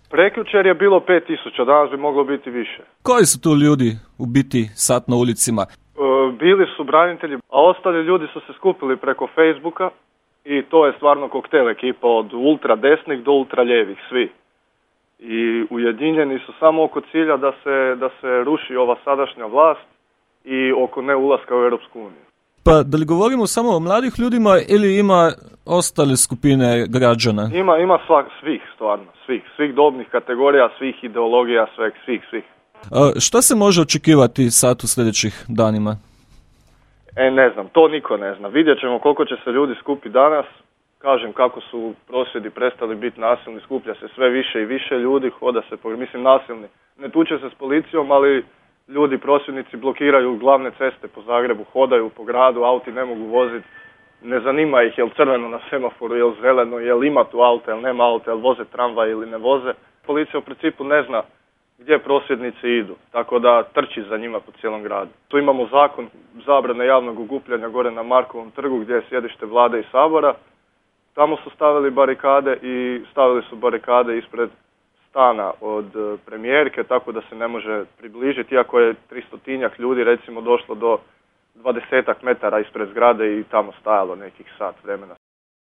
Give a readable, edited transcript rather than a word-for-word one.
Prekjučer je bilo 5000, danas bi moglo biti više. Koji su tu ljudi u biti sad na ulicima? Bili su branitelji, a ostali ljudi su se skupili preko Facebooka i to je stvarno koktel ekipa od ultra desnih do ultra ljevih, svi. I ujedinjeni su samo oko cilja da se ruši ova sadašnja vlast i oko ne ulaska u Europsku uniju. Pa da li govorimo samo o mladih ljudima ili ima ostale skupine građana? Ima svih, stvarno, svih dobnih kategorija, svih ideologija, svih. Šta se može očekivati sad u sljedećih danima? Ne znam, to niko ne zna. Vidjet ćemo koliko će se ljudi skupiti danas. Kažem, kako su prosvjedi prestali biti nasilni, skuplja se sve više i više ljudi, hoda se, nasilni. Ne tuče se s policijom, ali ljudi, prosvjednici, blokiraju glavne ceste po Zagrebu, hodaju po gradu, auti ne mogu voziti. Ne zanima ih jel crveno na semaforu, jel zeleno, jel ima tu auto, jel nema auto, jel voze tramvaj ili ne voze. Policija u principu ne zna gdje prosvjednici idu, tako da trči za njima po cijelom gradu. Tu imamo zakon zabrane javnog okupljanja gore na Markovom trgu gdje je sjedište vlade i sabora. Tamo su stavili barikade ispred stana od premijerke, tako da se ne može približiti, iako je 300-tinjak ljudi recimo došlo do 20 metara ispred zgrade i tamo stajalo nekih sat vremena